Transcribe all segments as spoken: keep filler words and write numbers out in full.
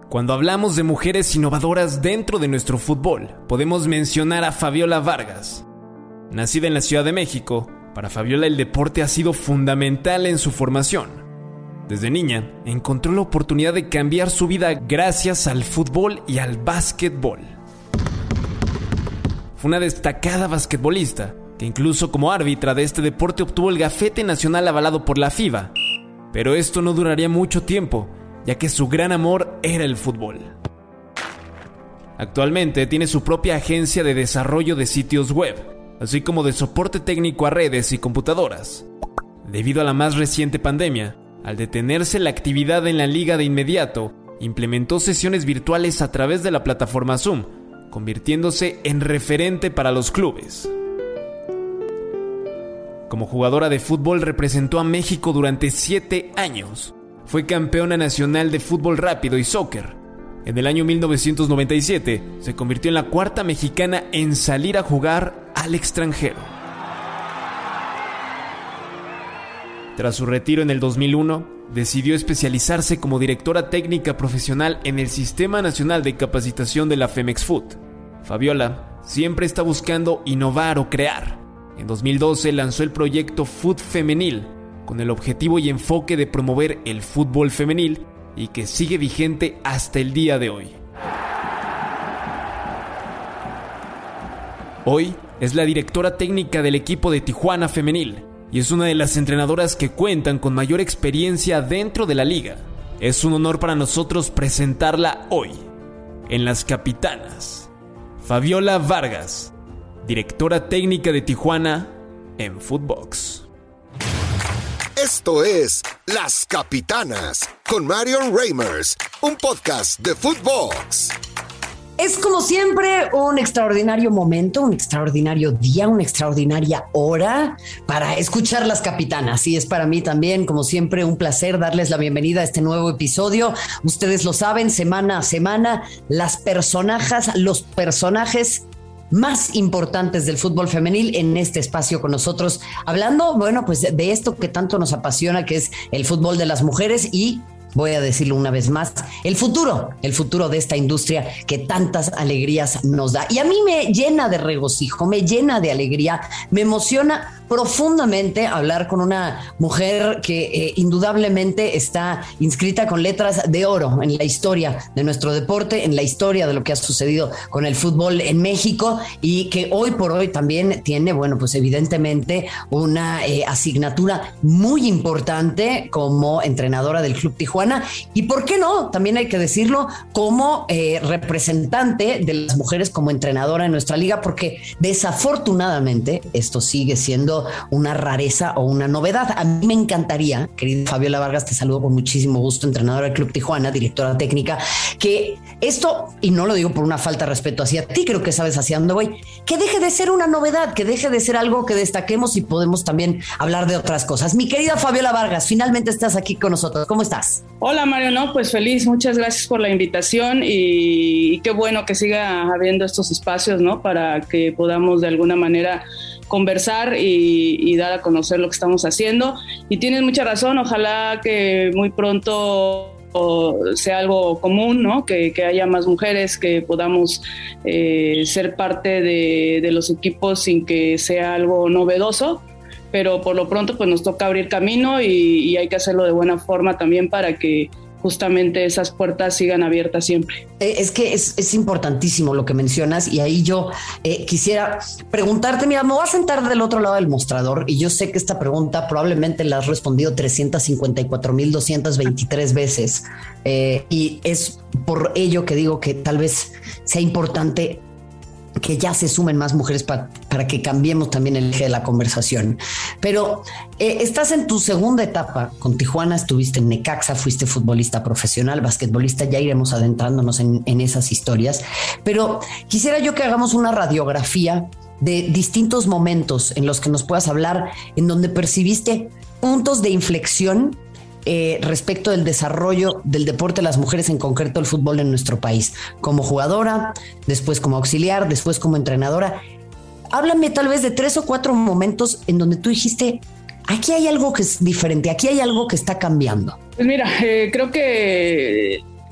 Cuando hablamos de mujeres innovadoras dentro de nuestro fútbol, podemos mencionar a Fabiola Vargas. Nacida en la Ciudad de México, para Fabiola el deporte ha sido fundamental en su formación. Desde niña, encontró la oportunidad de cambiar su vida gracias al fútbol y al básquetbol. Fue una destacada basquetbolista, que incluso como árbitra de este deporte obtuvo el gafete nacional avalado por la FIBA. Pero esto no duraría mucho tiempo, ya que su gran amor era el fútbol. Actualmente tiene su propia agencia de desarrollo de sitios web, así como de soporte técnico a redes y computadoras. Debido a la más reciente pandemia, al detenerse la actividad en la liga de inmediato, implementó sesiones virtuales a través de la plataforma Zoom, convirtiéndose en referente para los clubes. Como jugadora de fútbol representó a México durante siete años. Fue campeona nacional de fútbol rápido y soccer. En el año mil novecientos noventa y siete se convirtió en la cuarta mexicana en salir a jugar al extranjero. Tras su retiro en el dos mil uno, decidió especializarse como directora técnica profesional en el Sistema Nacional de Capacitación de la Femex Foot. Fabiola siempre está buscando innovar o crear. En dos mil doce lanzó el proyecto Foot Femenil, con el objetivo y enfoque de promover el fútbol femenil y que sigue vigente hasta el día de hoy. Hoy es la directora técnica del equipo de Tijuana Femenil y es una de las entrenadoras que cuentan con mayor experiencia dentro de la liga. Es un honor para nosotros presentarla hoy, en Las Capitanas. Fabiola Vargas, directora técnica de Tijuana en Footbox. Esto es Las Capitanas con Marion Reimers, un podcast de Footbox. Es como siempre un extraordinario momento, un extraordinario día, una extraordinaria hora para escuchar Las Capitanas. Y es para mí también, como siempre, un placer darles la bienvenida a este nuevo episodio. Ustedes lo saben, semana a semana, las personajes, los personajes más importantes del fútbol femenil en este espacio con nosotros, hablando, bueno, pues de esto que tanto nos apasiona, que es el fútbol de las mujeres y, voy a decirlo una vez más, el futuro, el futuro de esta industria que tantas alegrías nos da. Y a mí me llena de regocijo, me llena de alegría, me emociona profundamente hablar con una mujer que eh, indudablemente está inscrita con letras de oro en la historia de nuestro deporte, en la historia de lo que ha sucedido con el fútbol en México y que hoy por hoy también tiene, bueno, pues evidentemente una eh, asignatura muy importante como entrenadora del Club Tijuana y, ¿por qué no? También hay que decirlo, como eh, representante de las mujeres como entrenadora en nuestra liga, porque desafortunadamente esto sigue siendo una rareza o una novedad. A mí me encantaría, querida Fabiola Vargas, te saludo con muchísimo gusto, entrenadora del Club Tijuana, directora técnica, que esto, y no lo digo por una falta de respeto hacia ti, creo que sabes hacia dónde voy, que deje de ser una novedad, que deje de ser algo que destaquemos y podemos también hablar de otras cosas. Mi querida Fabiola Vargas, finalmente estás aquí con nosotros. ¿Cómo estás? Hola Mario, no, pues feliz, muchas gracias por la invitación y, y qué bueno que siga habiendo estos espacios, ¿no? Para que podamos de alguna manera conversar y, y dar a conocer lo que estamos haciendo. Y tienes mucha razón, ojalá que muy pronto sea algo común, ¿no? Que, que haya más mujeres, que podamos eh, ser parte de, de los equipos sin que sea algo novedoso. Pero por lo pronto pues nos toca abrir camino y, y hay que hacerlo de buena forma también para que justamente esas puertas sigan abiertas siempre. Es que es, es importantísimo lo que mencionas y ahí yo eh, quisiera preguntarte, mira, me voy a sentar del otro lado del mostrador y yo sé que esta pregunta probablemente la has respondido trescientas cincuenta y cuatro mil doscientas veintitrés veces eh, y es por ello que digo que tal vez sea importante que ya se sumen más mujeres para, para que cambiemos también el eje de la conversación. Pero eh, estás en tu segunda etapa con Tijuana, estuviste en Necaxa, fuiste futbolista profesional, basquetbolista, ya iremos adentrándonos en, en esas historias. Pero quisiera yo que hagamos una radiografía de distintos momentos en los que nos puedas hablar, en donde percibiste puntos de inflexión Eh, respecto del desarrollo del deporte de las mujeres, en concreto el fútbol en nuestro país, como jugadora, después como auxiliar, después como entrenadora. Háblame tal vez de tres o cuatro momentos en donde tú dijiste, aquí hay algo que es diferente, aquí hay algo que está cambiando. Pues mira, eh, creo que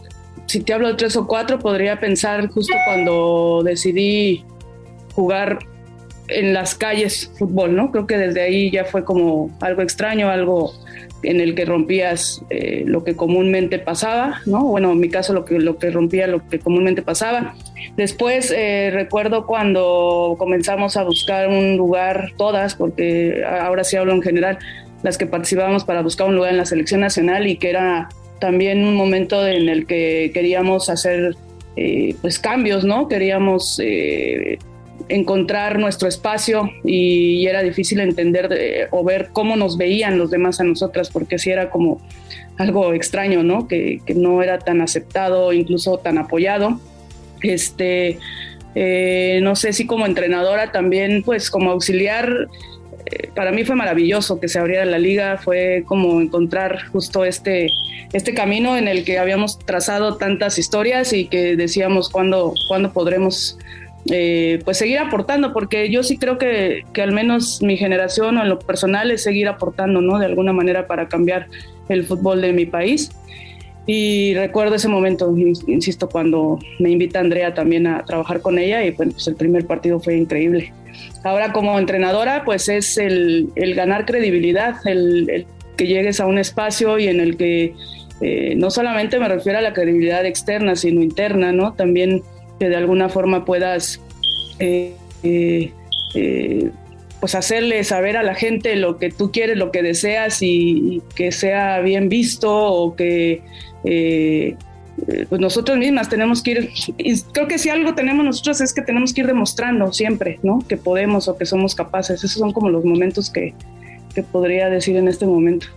si te hablo de tres o cuatro, podría pensar justo cuando decidí jugar en las calles fútbol, ¿no? Creo que desde ahí ya fue como algo extraño, algo en el que rompías eh, lo que comúnmente pasaba, ¿no? Bueno, en mi caso lo que, lo que rompía lo que comúnmente pasaba. Después eh, recuerdo cuando comenzamos a buscar un lugar, todas, porque ahora sí hablo en general, las que participábamos para buscar un lugar en la selección nacional, y que era también un momento en el que queríamos hacer eh, pues cambios, ¿no? Queríamos eh, encontrar nuestro espacio, y, y era difícil entender de, o ver cómo nos veían los demás a nosotras, porque sí era como algo extraño, ¿no? Que, que no era tan aceptado, incluso tan apoyado. Este, eh, no sé si como entrenadora también, pues como auxiliar, eh, para mí fue maravilloso que se abriera la liga, fue como encontrar justo este, este camino en el que habíamos trazado tantas historias y que decíamos cuándo, cuándo podremos Eh, pues seguir aportando, porque yo sí creo que, que al menos mi generación o en lo personal es seguir aportando, ¿no? De alguna manera para cambiar el fútbol de mi país. Y recuerdo ese momento, insisto, cuando me invita Andrea también a trabajar con ella, y bueno, pues el primer partido fue increíble. Ahora como entrenadora, pues es el, el ganar credibilidad, el, el que llegues a un espacio y en el que eh, no solamente me refiero a la credibilidad externa, sino interna, ¿no? También que de alguna forma puedas eh, eh, eh, pues hacerle saber a la gente lo que tú quieres, lo que deseas, y, y que sea bien visto, o que eh, pues nosotros mismas tenemos que ir, y creo que si algo tenemos nosotros es que tenemos que ir demostrando siempre, ¿no? Que podemos o que somos capaces. Esos son como los momentos que, que podría decir en este momento.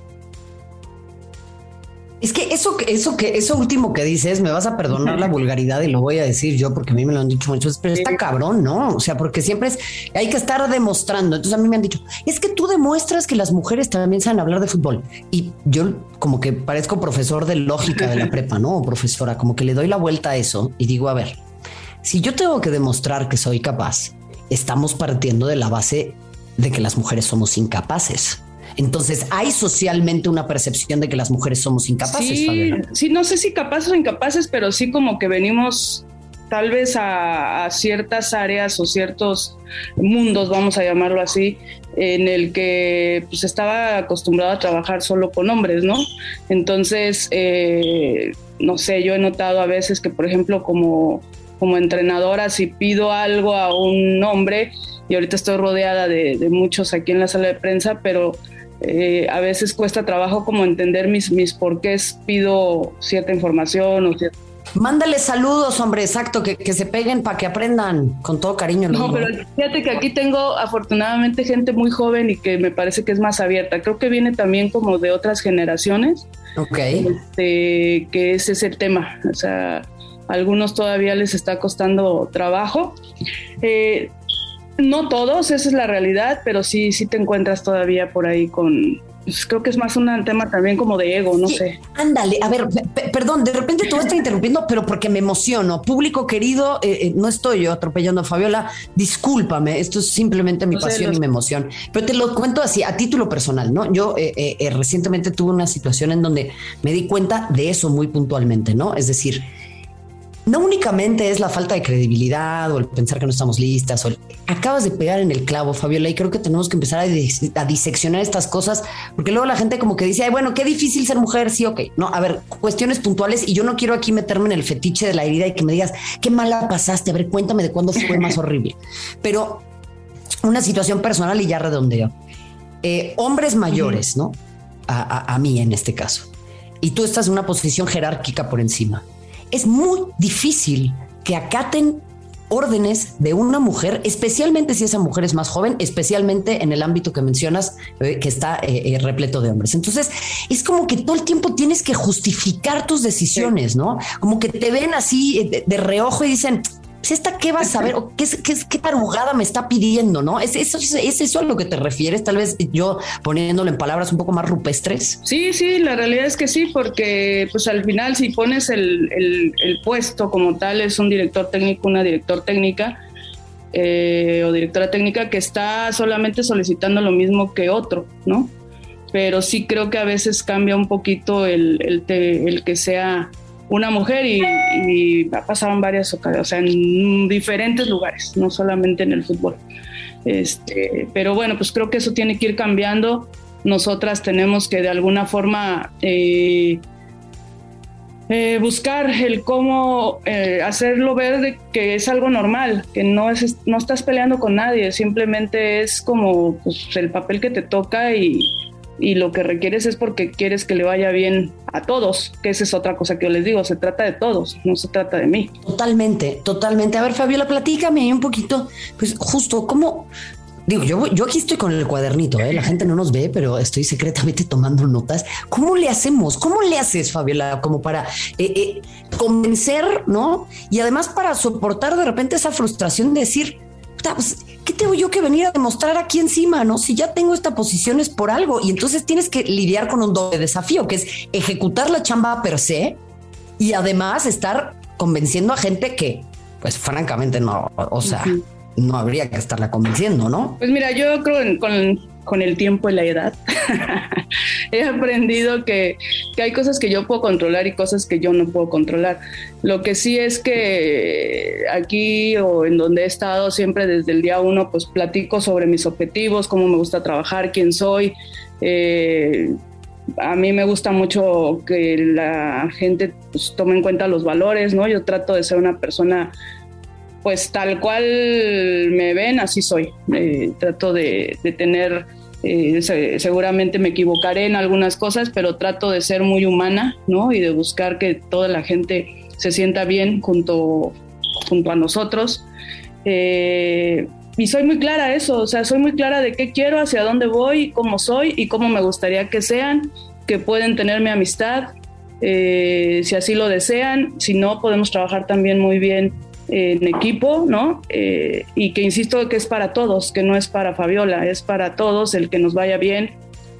Es que eso, eso que eso último que dices, me vas a perdonar la vulgaridad y lo voy a decir yo porque a mí me lo han dicho muchas veces, pero está cabrón, ¿no? O sea, porque siempre es, hay que estar demostrando. Entonces a mí me han dicho, es que tú demuestras que las mujeres también saben hablar de fútbol. Y yo como que parezco profesor de lógica de la prepa, ¿no? O profesora, como que le doy la vuelta a eso y digo, a ver, si yo tengo que demostrar que soy capaz, estamos partiendo de la base de que las mujeres somos incapaces. Entonces hay socialmente una percepción de que las mujeres somos incapaces. Sí, Fabiola. Sí, no sé si capaces o incapaces, pero sí como que venimos tal vez a, a ciertas áreas o ciertos mundos, vamos a llamarlo así, en el que pues estaba acostumbrado a trabajar solo con hombres, ¿no? Entonces, eh, no sé, yo he notado a veces que, por ejemplo, como, como entrenadora, si pido algo a un hombre, y ahorita estoy rodeada de, de muchos aquí en la sala de prensa, pero Eh, a veces cuesta trabajo como entender mis, mis porqués pido cierta información o cierta... Mándale saludos, hombre, exacto, que, que se peguen para que aprendan con todo cariño. No, digo. Pero fíjate que aquí tengo afortunadamente gente muy joven y que me parece que es más abierta. Creo que viene también como de otras generaciones. Ok. Este, que ese es el tema. O sea, a algunos todavía les está costando trabajo. Eh, No todos, esa es la realidad, pero sí, sí te encuentras todavía por ahí con... Pues creo que es más un tema también como de ego, no sí, sé. Ándale, a ver, p- perdón, de repente te voy a estar interrumpiendo, pero porque me emociono. Público querido, eh, eh, no estoy yo atropellando a Fabiola, discúlpame, esto es simplemente mi no pasión sé, los... y mi emoción. Pero te lo cuento así, a título personal, ¿no? Yo eh, eh, eh, recientemente tuve una situación en donde me di cuenta de eso muy puntualmente, ¿no? Es decir, no únicamente es la falta de credibilidad o el pensar que no estamos listas. O el... Acabas de pegar en el clavo, Fabiola, y creo que tenemos que empezar a, dis- a diseccionar estas cosas, porque luego la gente como que dice, ay, bueno, qué difícil ser mujer, sí, ok. No, a ver, cuestiones puntuales, y yo no quiero aquí meterme en el fetiche de la herida y que me digas, qué mala pasaste, a ver, cuéntame de cuándo fue más horrible. Pero una situación personal y ya redondeo. Eh, hombres mayores, ¿no? A, a, a mí en este caso. Y tú estás en una posición jerárquica por encima. Es muy difícil que acaten órdenes de una mujer, especialmente si esa mujer es más joven, especialmente en el ámbito que mencionas, eh, que está eh, eh, repleto de hombres. Entonces, es como que todo el tiempo tienes que justificar tus decisiones, ¿no? Como que te ven así de, de reojo y dicen, pues esta qué vas a saber, o qué, qué, qué tarugada me está pidiendo, ¿no? ¿Es eso, ¿Es eso a lo que te refieres? Tal vez yo poniéndolo en palabras un poco más rupestres. Sí, sí, la realidad es que sí, porque pues al final si pones el, el, el puesto como tal, es un director técnico, una director técnica eh, o directora técnica que está solamente solicitando lo mismo que otro, ¿no? Pero sí creo que a veces cambia un poquito el, el, te, el que sea una mujer y, y ha pasado en varias ocasiones, o sea, en diferentes lugares, no solamente en el fútbol. Este, pero bueno, pues creo que eso tiene que ir cambiando. Nosotras tenemos que de alguna forma eh, eh, buscar el cómo eh, hacerlo ver de que es algo normal, que no, es, no estás peleando con nadie, simplemente es como pues, el papel que te toca y, y lo que requieres es porque quieres que le vaya bien a todos, que esa es otra cosa que yo les digo, se trata de todos, no se trata de mí. Totalmente, totalmente. A ver, Fabiola, platícame ahí un poquito, pues justo, ¿cómo...? Digo, yo, yo aquí estoy con el cuadernito, ¿eh? La gente no nos ve, pero estoy secretamente tomando notas. ¿Cómo le hacemos? ¿Cómo le haces, Fabiola? Como para eh, eh, convencer, ¿no? Y además para soportar de repente esa frustración de decir, pues, ¿qué tengo yo que venir a demostrar aquí encima, no? Si ya tengo esta posición es por algo. Y entonces tienes que lidiar con un doble desafío, que es ejecutar la chamba per se y además estar convenciendo a gente que, pues francamente no, o sea... Uh-huh. No habría que estarla convenciendo, ¿no? Pues mira, yo creo que con, con el tiempo y la edad he aprendido que, que hay cosas que yo puedo controlar y cosas que yo no puedo controlar. Lo que sí es que aquí o en donde he estado siempre desde el día uno, pues platico sobre mis objetivos, cómo me gusta trabajar, quién soy. Eh, a mí me gusta mucho que la gente pues, tome en cuenta los valores, ¿no? Yo trato de ser una persona... pues tal cual me ven, así soy. Eh, trato de, de tener, eh, se, seguramente me equivocaré en algunas cosas, pero trato de ser muy humana, ¿no? Y de buscar que toda la gente se sienta bien junto, junto a nosotros. Eh, y soy muy clara eso, o sea, soy muy clara de qué quiero, hacia dónde voy, cómo soy y cómo me gustaría que sean, que pueden tener mi amistad, eh, si así lo desean. Si no, podemos trabajar también muy bien en equipo, ¿no? Eh, y que insisto que es para todos, que no es para Fabiola, es para todos el que nos vaya bien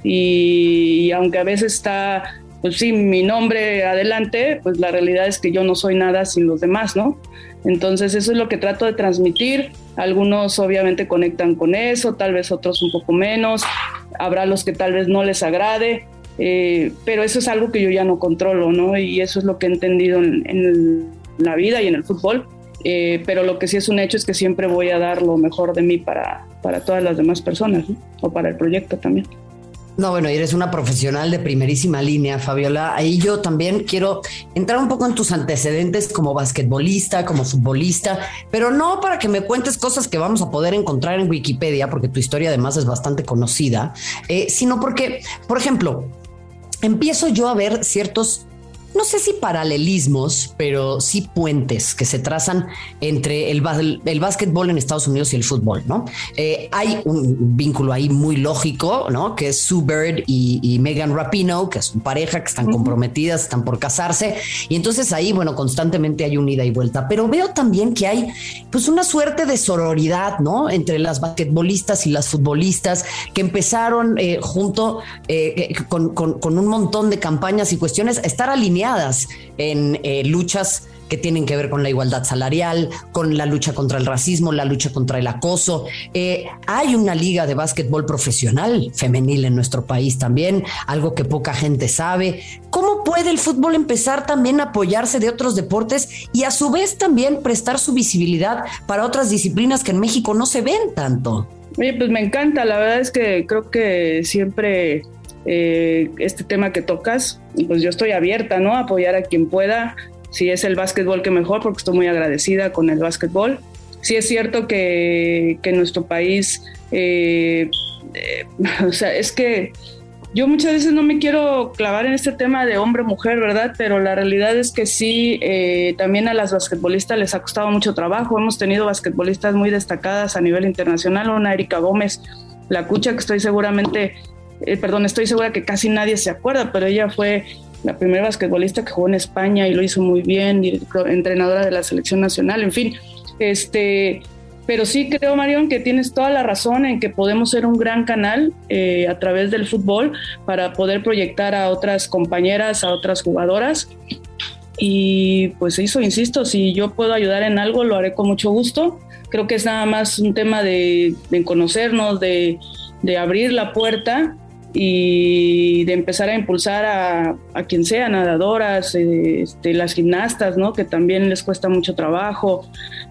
y, y aunque a veces está, pues sí, mi nombre adelante, pues la realidad es que yo no soy nada sin los demás, ¿no? Entonces eso es lo que trato de transmitir. Algunos obviamente conectan con eso, tal vez otros un poco menos, habrá los que tal vez no les agrade, eh, pero eso es algo que yo ya no controlo, ¿no? Y eso es lo que he entendido en, en la vida y en el fútbol. Eh, pero lo que sí es un hecho es que siempre voy a dar lo mejor de mí para, para todas las demás personas, ¿no? O para el proyecto también. No, bueno, eres una profesional de primerísima línea, Fabiola. Ahí yo también quiero entrar un poco en tus antecedentes como basquetbolista, como futbolista, pero no para que me cuentes cosas que vamos a poder encontrar en Wikipedia, porque tu historia además es bastante conocida, eh, sino porque, por ejemplo, empiezo yo a ver ciertos... no sé si paralelismos, pero sí puentes que se trazan entre el, el básquetbol en Estados Unidos y el fútbol, ¿no? Eh, hay un vínculo ahí muy lógico, ¿no? Que es Sue Bird y, y Megan Rapinoe, que es una pareja que están uh-huh. comprometidas, están por casarse. Y entonces ahí, bueno, constantemente hay un ida y vuelta. Pero veo también que hay, pues, una suerte de sororidad, ¿no? Entre las basquetbolistas y las futbolistas que empezaron eh, junto eh, con, con, con un montón de campañas y cuestiones a estar alineadas en eh, luchas que tienen que ver con la igualdad salarial, con la lucha contra el racismo, la lucha contra el acoso. Eh, hay una liga de básquetbol profesional femenil en nuestro país también, algo que poca gente sabe. ¿Cómo puede el fútbol empezar también a apoyarse de otros deportes y a su vez también prestar su visibilidad para otras disciplinas que en México no se ven tanto? Oye, pues me encanta, la verdad es que creo que siempre... Eh, este tema que tocas, pues yo estoy abierta, ¿no? A apoyar a quien pueda, si es el básquetbol que mejor, porque estoy muy agradecida con el básquetbol. Sí es cierto que, que en nuestro país, eh, eh, o sea, es que yo muchas veces no me quiero clavar en este tema de hombre-mujer, ¿verdad? Pero la realidad es que sí, eh, también a las basquetbolistas les ha costado mucho trabajo. Hemos tenido basquetbolistas muy destacadas a nivel internacional, una Erika Gómez, la Cucha, que estoy seguramente... Eh, perdón, estoy segura que casi nadie se acuerda, pero ella fue la primera basquetbolista que jugó en España y lo hizo muy bien, y entrenadora de la selección nacional, en fin. Este, pero sí creo, Marion, que tienes toda la razón en que podemos ser un gran canal eh, a través del fútbol para poder proyectar a otras compañeras, a otras jugadoras. Y pues eso, insisto, si yo puedo ayudar en algo, lo haré con mucho gusto. Creo que es nada más un tema de, de conocernos, de, de abrir la puerta. y de empezar a impulsar a, a quien sea, nadadoras, este, las gimnastas, ¿no? Que también les cuesta mucho trabajo,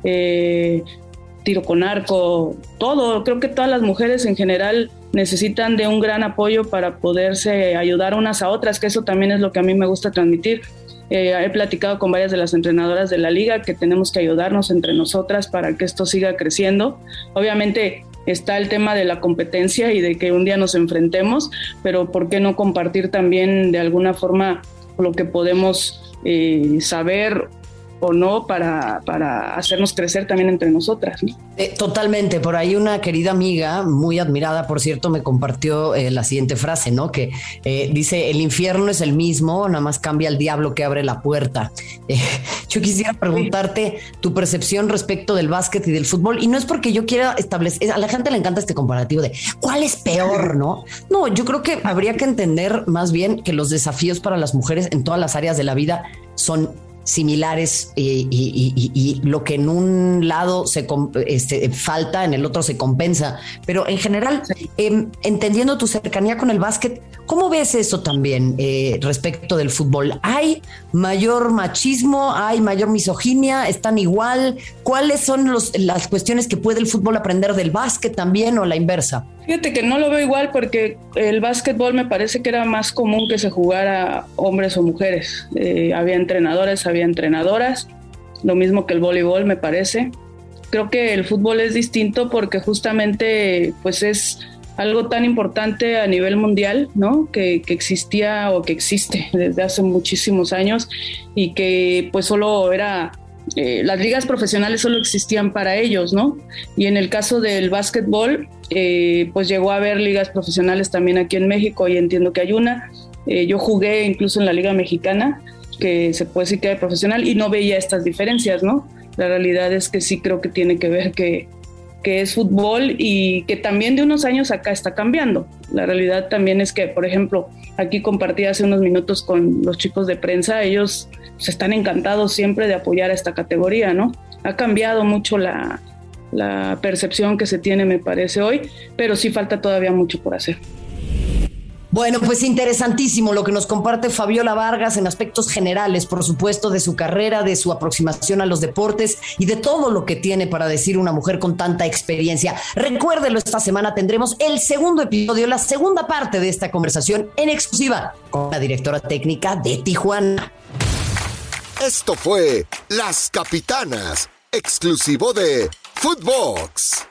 eh, tiro con arco, todo. Creo que todas las mujeres en general necesitan de un gran apoyo para poderse ayudar unas a otras, que eso también es lo que a mí me gusta transmitir. Eh, he platicado con varias de las entrenadoras de la liga que tenemos que ayudarnos entre nosotras para que esto siga creciendo. Obviamente está el tema de la competencia y de que un día nos enfrentemos, pero ¿por qué no compartir también de alguna forma lo que podemos eh, saber o no para, para hacernos crecer también entre nosotras, ¿no? Eh, totalmente. Por ahí una querida amiga, muy admirada, por cierto, me compartió eh, la siguiente frase, ¿no? Que eh, dice, el infierno es el mismo, nada más cambia el diablo que abre la puerta. Eh, yo quisiera preguntarte tu percepción respecto del básquet y del fútbol, y no es porque yo quiera establecer, a la gente le encanta este comparativo de ¿cuál es peor, no? No, yo creo que habría que entender más bien que los desafíos para las mujeres en todas las áreas de la vida son similares y, y, y, y lo que en un lado se este, falta, en el otro se compensa. Pero en general, eh, entendiendo tu cercanía con el básquet, ¿cómo ves eso también eh, respecto del fútbol? ¿Hay mayor machismo? ¿Hay mayor misoginia? ¿Están igual? ¿Cuáles son los, las cuestiones que puede el fútbol aprender del básquet también o la inversa? Fíjate que no lo veo igual porque el básquetbol me parece que era más común que se jugara hombres o mujeres. Eh, había entrenadores, había entrenadoras, lo mismo que el voleibol me parece. Creo que el fútbol es distinto porque justamente pues es algo tan importante a nivel mundial, ¿no? Que, que existía o que existe desde hace muchísimos años y que pues solo era... Eh, las ligas profesionales solo existían para ellos, ¿no? Y en el caso del básquetbol, eh, pues llegó a haber ligas profesionales también aquí en México y entiendo que hay una. Eh, yo jugué incluso en la Liga Mexicana, que se puede decir que era profesional, y no veía estas diferencias, ¿no? La realidad es que sí creo que tiene que ver que, que es fútbol y que también de unos años acá está cambiando. La realidad también es que, por ejemplo, aquí compartí hace unos minutos con los chicos de prensa, ellos se están encantados siempre de apoyar a esta categoría, ¿no? Ha cambiado mucho la, la percepción que se tiene, me parece, hoy, pero sí falta todavía mucho por hacer. Bueno, pues interesantísimo lo que nos comparte Fabiola Vargas en aspectos generales, por supuesto, de su carrera, de su aproximación a los deportes y de todo lo que tiene para decir una mujer con tanta experiencia. Recuérdelo, esta semana tendremos el segundo episodio, la segunda parte de esta conversación en exclusiva con la directora técnica de Tijuana. Esto fue Las Capitanas, exclusivo de Footbox.